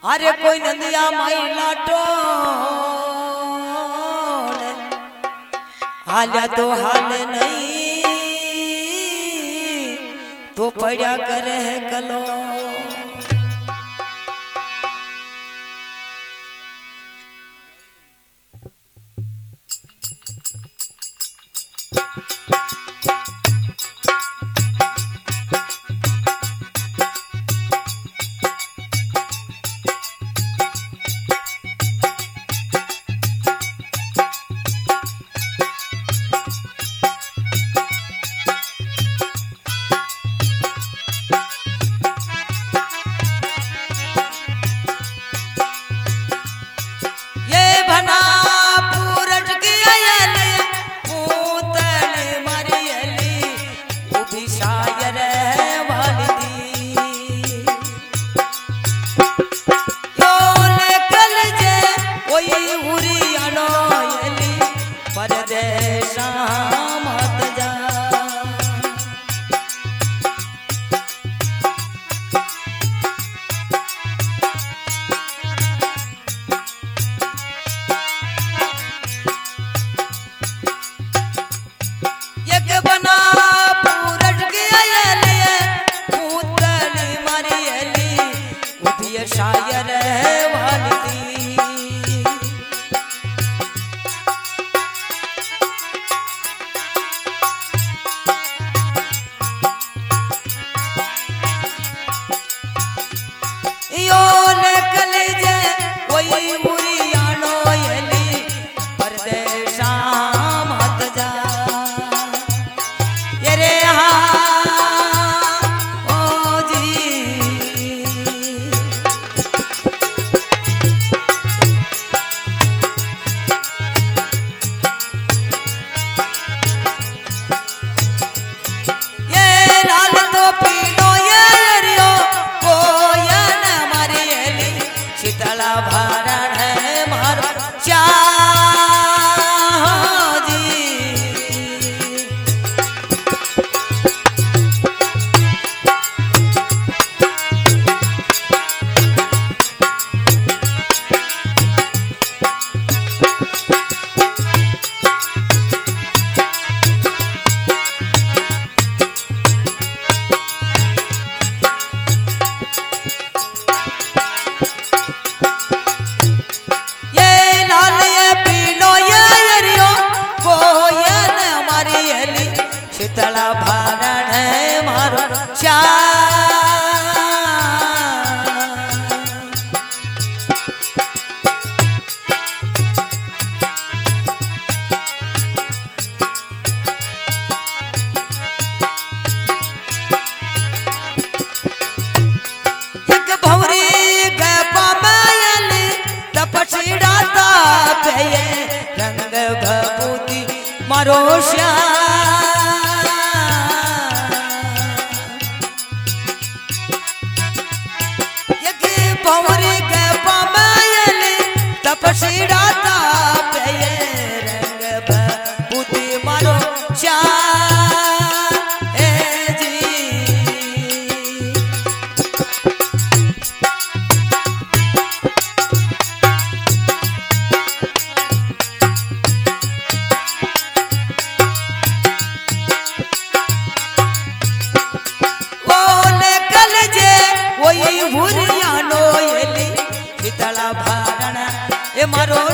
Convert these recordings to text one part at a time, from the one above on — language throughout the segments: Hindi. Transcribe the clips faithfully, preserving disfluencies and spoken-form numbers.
अरे कोई नंदिया माई लाटो हाल्या तो हाल नहीं तो पड़ा करे है कलो शायर यो निकल जे कोई मुरियानो यली परदेशा मत जा ये रे शीतला भारण है मारो चा एक भौरी गपा मायली तपसीड़ा तापे रंग भभूति मारो श्या भौरी के पमायली तपसीड़ा तापे रंग भभूति मारो चा शीतला भारण ए मारो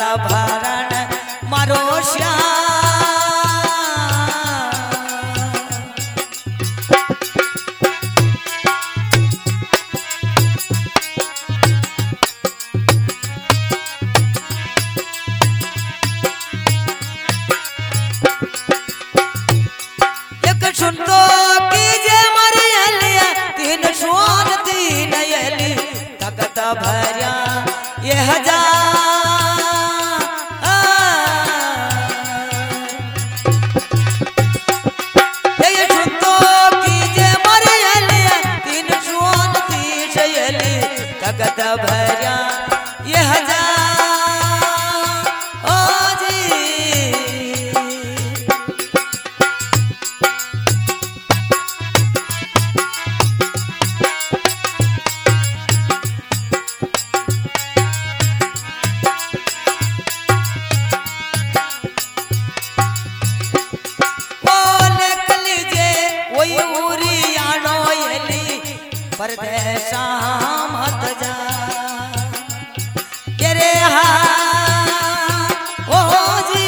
शीतला भरण मारो श्याम एक सुनतो की जे मरियली तीन सोन तीन यली तकत भर्या ये हजार ये सुनतो की जे मरियली तीन सोन तीन यली तकत भर्या ये हजार ओ जी परदेसा मत जा के रे हा ओ जी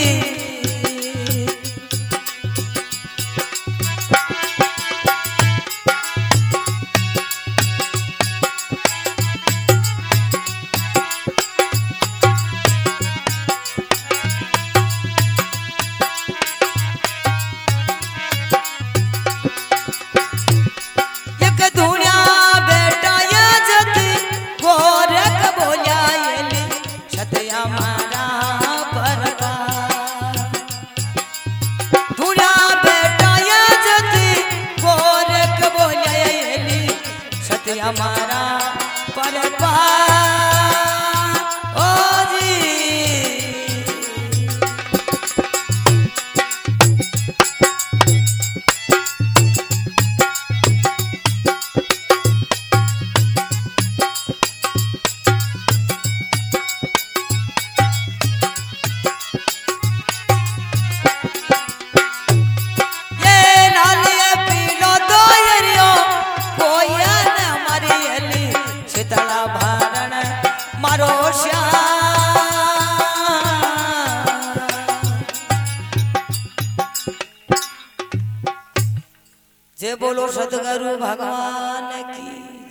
हमारा परपा ओ जी ये नालिया पीलो दो यरियो कोई शीतला भरण मारो श्याम जे बोलो सतगुरु भगवान की।